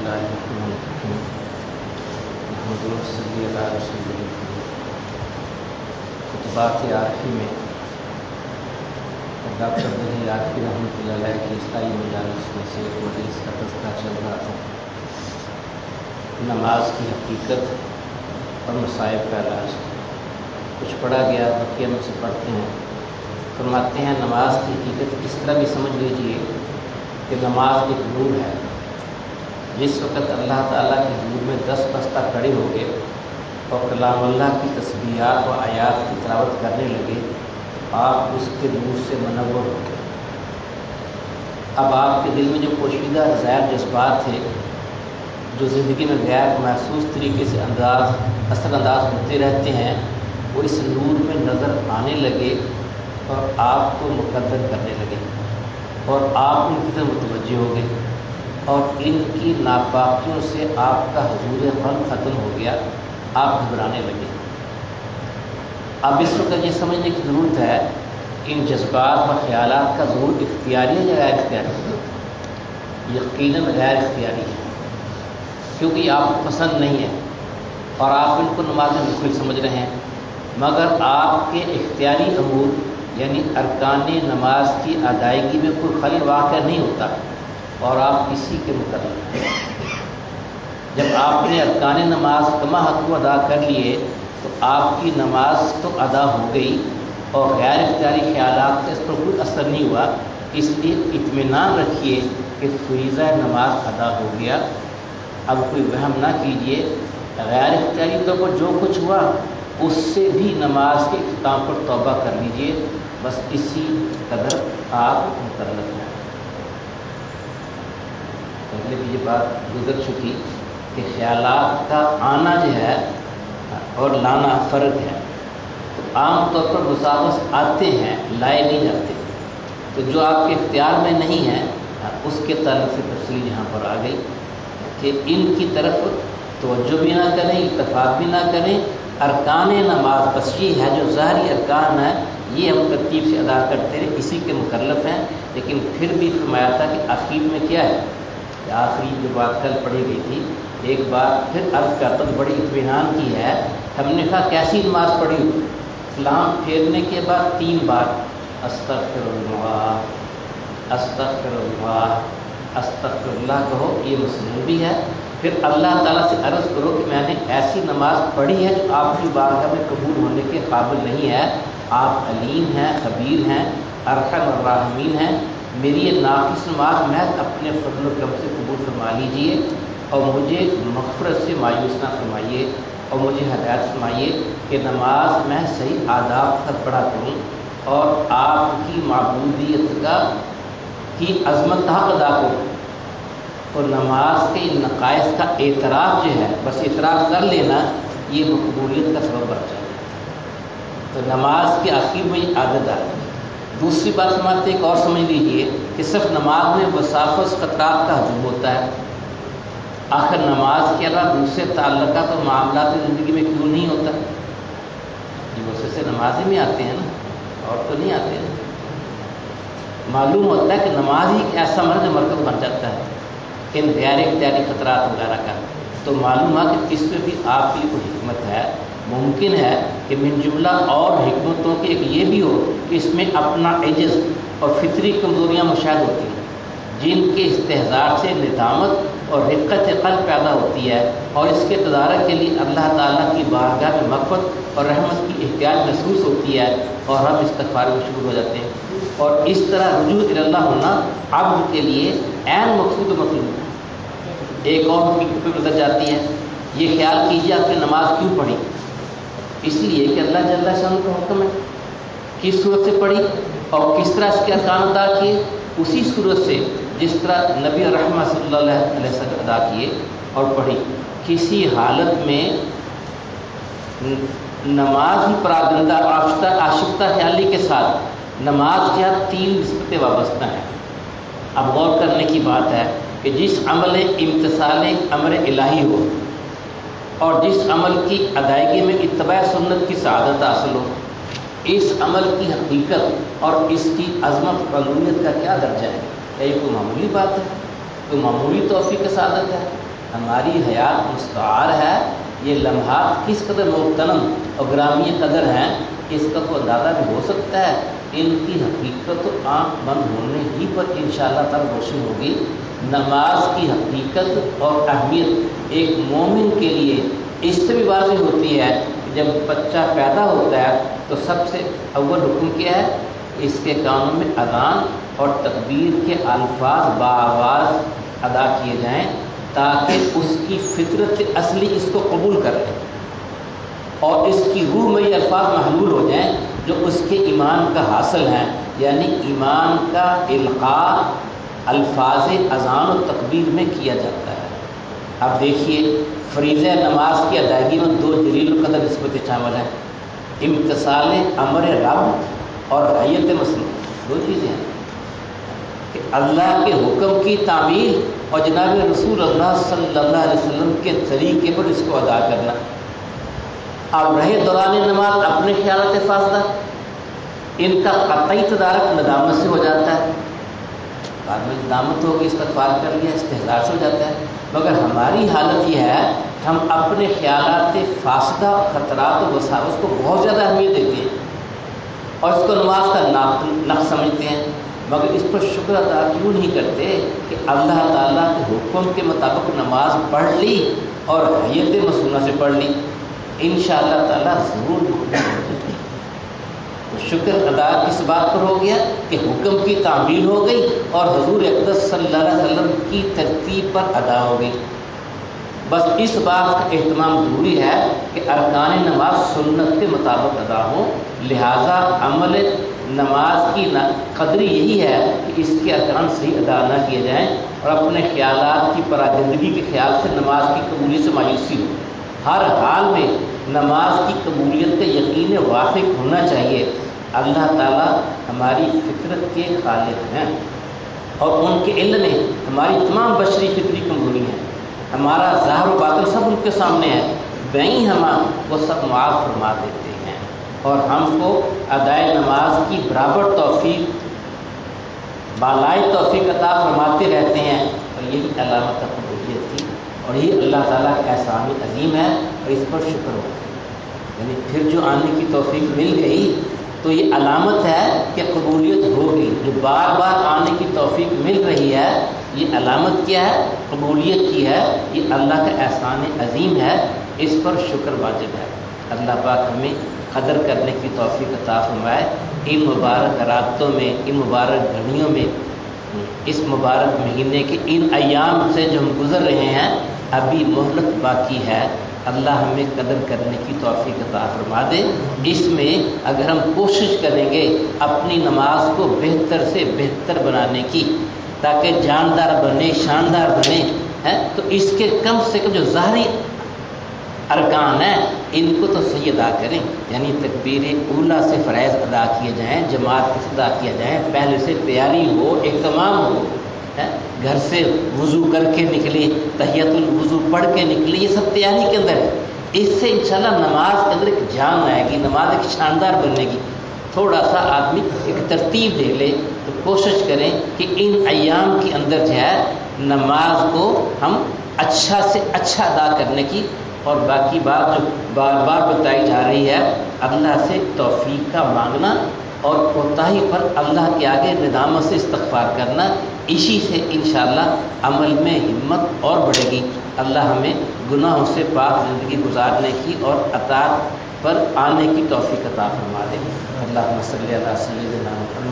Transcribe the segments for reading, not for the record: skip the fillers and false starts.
बिस्मिल्लाह रहमान रहीम मुहम्मद सल्लल्लाहु अलैहि वसल्लम खुतबात आरफी में डॉक्टर बनी आरफी रहमतुल्लाह अलैह की इस्लाही मजालिस में से एक मजलिस का तज़किरा चल रहा था। नमाज की हकीकत और मसाइब का इलाज कुछ पढ़ा गया, बकिया में से पढ़ते हैं। फरमाते हैं नमाज की हकीकत इस तरह भी समझ लीजिए कि नमाज एक नूर है। जिस वक़्त अल्लाह ताला के हजूर में 10 बस्ता खड़े हो गए और कलामुल्लाह की तस्बीहात व आयात की तिलावत करने लगे, आप उसके नूर से मनव्वर हो गए। अब आपके दिल में जो पोशीदा ज़ाहिर जज्बात थे, जो ज़िंदगी में गैर महसूस तरीके से असरअंदाज होते रहते हैं, वो इस नूर में नज़र आने लगे और आपको मुकद्दर करने लगे और आप उनकी तरफ मुतवज्जे हो गए और इनकी नापाकियों से आपका हुजूर क़ल्ब ख़त्म हो गया, आप घबराने लगे। अब इस वक्त ये समझने की ज़रूरत है इन जज्बात व ख़यालात का ज़रूर इख्तियारी है या गैर इख्तियारी? यकीनन गैर इख्तियारी है, क्योंकि आपको पसंद नहीं है और आप इनको नमाज में मुख्तलिफ समझ रहे हैं। मगर आपके इख्तियारी अमूर यानी अरकान नमाज की अदायगी में कोई खलल वाक़ नहीं होता और आप इसी के मुकर्रर हैं। जब आपने अरकान नमाज कमा हक़ अदा कर लिए तो आपकी नमाज तो अदा हो गई और गैर इख्तियारी ख़यालात से इस पर कोई असर नहीं हुआ। इसलिए इत्मीनान रखिए कि फ़रीज़ा नमाज अदा हो गया। अब कोई वहम ना कीजिए, गैर इख्तियारी तौर पर जो कुछ हुआ उससे भी नमाज के इख्तिताम पर तौबा कर लीजिए। बस इसी कदर आप मुकर्रर हैं। पहले भी ये बात गुजर चुकी कि ख़यालात का आना जो है और लाना फ़र्क है। तो आम तौर पर मुसावस आते हैं, लाए नहीं जाते। तो जो आपके इख्तियार में नहीं है उसके ताल्लुक़ से तफसील यहाँ पर आ गई कि इनकी तरफ तवज्जो भी ना करें, इत्तफ़ाक़ भी ना करें। अरकान नमाज बस ये है जो ज़ाहिरी अरकान है, ये हम तरतीब से अदा करते रहे, इसी के मुकल्लफ़ हैं। लेकिन फिर भी फरमाया था कि आखिर में क्या है, आखिरी जो बात कल पढ़ी गई थी, एक बात फिर अर्ज़ करता तो बड़ी इत्मीनान की है। हमने कहा कैसी नमाज पढ़ी? सलाम फेरने के बाद 3 बार अस्तग़फ़िरुल्लाह अस्तग़फ़िरुल्लाह अस्तग़फ़िरुल्लाह कहो, ये मसनून भी है। फिर अल्लाह ताला से अर्ज़ करो कि मैंने ऐसी नमाज पढ़ी है जो आपकी बारगाह में कबूल होने के काबिल नहीं है। आप अलीम हैं, खबीर हैं, अरहम और राहमीन हैं। मेरी ये नाक़िस नमाज महज अपने फज़ल व करम से कबूल फरमा लीजिए और मुझे मग़फ़िरत से मायूस ना फरमाइए और मुझे हिदायत फरमाइए कि नमाज मैं सही आदाब पर पढ़ा करूँ और आपकी माबूदियत की अज़मत का हक़ अदा करूँ। तो नमाज के इन नक़ाइस का एतराफ़ जो है, बस एतराफ़ कर लेना, ये मक़बूलियत का सबब बन जाए। तो नमाज के आखिर में ये आदत आ गई। दूसरी बात हमारे एक और समझ लीजिए कि सिर्फ नमाज में वसाफ़स क़तरात का हजूम होता है। आखिर नमाज के अलावा दूसरे ताल्लुकात और मामलात ज़िंदगी में क्यों नहीं होता? ये वैसे से नमाज में आते हैं ना, और तो नहीं आते हैं। मालूम होता है कि नमाज ही एक ऐसा मर्द मरकज़ बन जाता है इन गैर इख्तियारी ख़तरात वगैरह का। तो मालूम हुआ कि इसमें भी आपके लिए कोई हिकमत है। मुमकिन है कि मिन जुमला और हिकमतों की एक ये भी हो कि इसमें अपना एजज़ और फितरी कमज़ोरियाँ मुशाहिद होती हैं, जिनके इस्तेहज़ार से निदामत और रिक़्क़त क़ल्ब पैदा होती है और इसके तदारक के लिए अल्लाह ताला की बारगाह में मग़फ़िरत और रहमत की एहतियाज महसूस होती है और हम इस्तिग़फ़ार में शुरू हो जाते हैं। और इस तरह रुजू इल्लल्लाह होना अब्द के लिए ऐन मक़सूद व मतलूब है। एक और हकीकत गुज़र जाती है। ये ख्याल कीजिए आपने नमाज क्यों पढ़ी? इसलिए कि अल्लाह जल्ल शान का हुक्म है। किस सूरत से पढ़ी और किस तरह इसके अरकान अदा किए? उसी सूरत से जिस तरह नबी रहमत सल्लल्लाहु अलैहि वसल्लम अदा किए और पढ़ी। किसी हालत में नमाज ही परागंदा आशिफ्ता ख्याली के साथ नमाज के 3 निस्बतें वाबस्ता हैं। अब गौर करने की बात है कि जिस अमल इम्तिसाल अमर इलाही हो और जिस अमल की अदायगी में इत्तबा सुन्नत की सआदत हासिल हो, इस अमल की हकीकत और इसकी अज़मत कबूलियत का क्या दर्जा है? क्या ये कोई मामूली बात है? कोई मामूली तौफ़ीक़ की सआदत है? ہماری حیات مستعار ہے، یہ لمحات کس قدر مغتنم اور گرامی قدر ہیں اس کا تو اندازہ بھی ہو سکتا ہے۔ ان کی حقیقت تو آنکھ بند ہونے ہی پر انشاءاللہ تب روشن ہوگی۔ نماز کی حقیقت اور اہمیت ایک مومن کے لیے اس سے بھی واضح ہوتی ہے کہ جب بچہ پیدا ہوتا ہے تو سب سے اول حکم کیا ہے؟ اس کے کانوں میں اذان اور تکبیر کے الفاظ بآواز ادا کیے جائیں تاکہ اس کی فطرت اصلی اس کو قبول کر لے اور اس کی روح میں یہ الفاظ محلول ہو جائیں جو اس کے ایمان کا حاصل ہیں، یعنی ایمان کا القاء الفاظ اذان و تکبیر میں کیا جاتا ہے۔ اب دیکھیے فریضہ نماز کی ادائیگی میں دو جلیل القدر نسبت شامل ہیں، امتثال امر رب اور رعیت مسلم، دو چیزیں ہیں کہ اللہ کے حکم کی تعمیل اور جناب رسول اللہ صلی اللہ علیہ وسلم کے طریقے پر اس کو ادا کرنا۔ اب رہے دوران نماز اپنے خیالات فاسدہ، ان کا قطعی تدارک ندامت سے ہو جاتا ہے، بعد میں ندامت ہوگی، استغفار کر لیا، استحضار سے ہو جاتا ہے۔ مگر ہماری حالت یہ ہے کہ ہم اپنے خیالات فاسدہ خطرات و وساوس کو بہت زیادہ اہمیت دیتے ہیں اور اس کو نماز کا نقص سمجھتے ہیں، مگر اس پر شکر ادا کیوں نہیں کرتے کہ اللہ تعالیٰ کے حکم کے مطابق نماز پڑھ لی اور حیت مسنونہ سے پڑھ لی، انشاءاللہ تعالیٰ ضرور مقبول۔ شکر ادا کس بات پر ہو گیا کہ حکم کی تعمیل ہو گئی اور حضور اقدس صلی اللہ علیہ وسلم کی ترتیب پر ادا ہو گئی۔ بس اس بات کا اہتمام ضروری ہے کہ ارکان نماز سنت کے مطابق ادا ہو، لہٰذا عمل نماز کی قدری یہی ہے کہ اس کے ارکان صحیح ادا نہ کیے جائیں اور اپنے خیالات کی پراگندگی کے خیال سے نماز کی قبولیت سے مایوسی ہو۔ ہر حال میں نماز کی قبولیت کا یقین واثق ہونا چاہیے۔ اللہ تعالیٰ ہماری فطرت کے خالق ہیں اور ان کے علم میں ہماری تمام بشری فطری کمزوری ہیں، ہمارا ظاہر و باطن سب ان کے سامنے ہے، وہیں ہم وہ سب معاف فرما دیتے ہیں اور ہم کو ادائے نماز کی برابر توفیق بالائے توفیق عطا فرماتے رہتے ہیں، اور یہی علامت قبولیت تھی اور یہ اللہ تعالیٰ کا احسان عظیم ہے اور اس پر شکر ہو۔ یعنی پھر جو آنے کی توفیق مل گئی تو یہ علامت ہے کہ قبولیت ہو گئی، جو بار بار آنے کی توفیق مل رہی ہے یہ علامت کیا ہے؟ قبولیت کی ہے، یہ اللہ کا احسان عظیم ہے، اس پر شکر واجب ہے۔ اللہ پاک ہمیں قدر کرنے کی توفیق عطا فرمائے۔ ان مبارک راتوں میں، ان مبارک گھڑیوں میں، اس مبارک مہینے کے ان ایام سے جو ہم گزر رہے ہیں ابھی مہلت باقی ہے، اللہ ہمیں قدر کرنے کی توفیق عطا فرما دے۔ اس میں اگر ہم کوشش کریں گے اپنی نماز کو بہتر سے بہتر بنانے کی تاکہ جاندار بنے، شاندار بنے، تو اس کے کم سے کم جو ظاہری ارکان ہیں ان کو تو صحیح ادا کریں، یعنی تکبیر اولیٰ سے فرائض ادا کیے جائیں، جماعت کے ادا کیا جائیں، پہلے سے تیاری ہو، اہتمام ہو، گھر سے وضو کر کے نکلی، تحیۃ الوضو پڑھ کے نکلی، یہ سب تیاری کے اندر ہے۔ اس سے انشاءاللہ نماز کے اندر ایک جان آئے گی، نماز ایک شاندار بنے گی۔ تھوڑا سا آدمی ایک ترتیب دے لے تو کوشش کریں کہ ان ایام کے اندر جو ہے نماز کو ہم اچھا سے اچھا ادا کرنے کی، اور باقی بات جو بار بار بتائی جا رہی ہے اللہ سے توفیق کا مانگنا اور کوتاہی پر اللہ کے آگے ندامت سے استغفار کرنا، اسی سے انشاءاللہ عمل میں ہمت اور بڑھے گی۔ اللہ ہمیں گناہوں سے پاک زندگی گزارنے کی اور اطاعت پر آنے کی توفیق عطا فرما دے۔ اللہم صلی علی سیدنا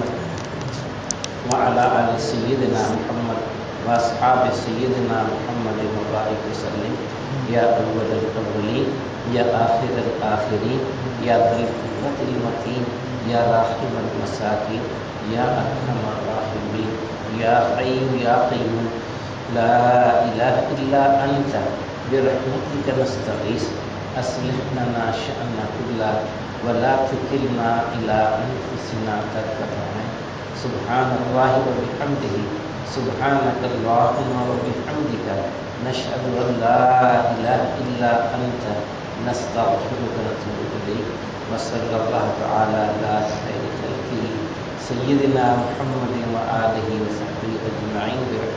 محمد وعلی آل سیدنا محمد واصحاب سیدنا محمد مبارک وسلم۔ یا اول الاولین یا آخر الآخرین یا ذی القوة المتین یا راحم المساکین یا ارحم الراحمین یا حی یا قیوم لا الہ الا انت برحمتک نستغیث اصلح لنا شأننا کلہ ولا تکلنا الی انفسنا طرفۃ عین۔ سبحان اللہ وبحمدہ سبحانک اللہم وبحمدک نشهد ان لا اله الا انت نستغفرك ونتوب اليك وصلى الله تعالى على خير خلقه سيدنا محمد وآله وصحبه اجمعين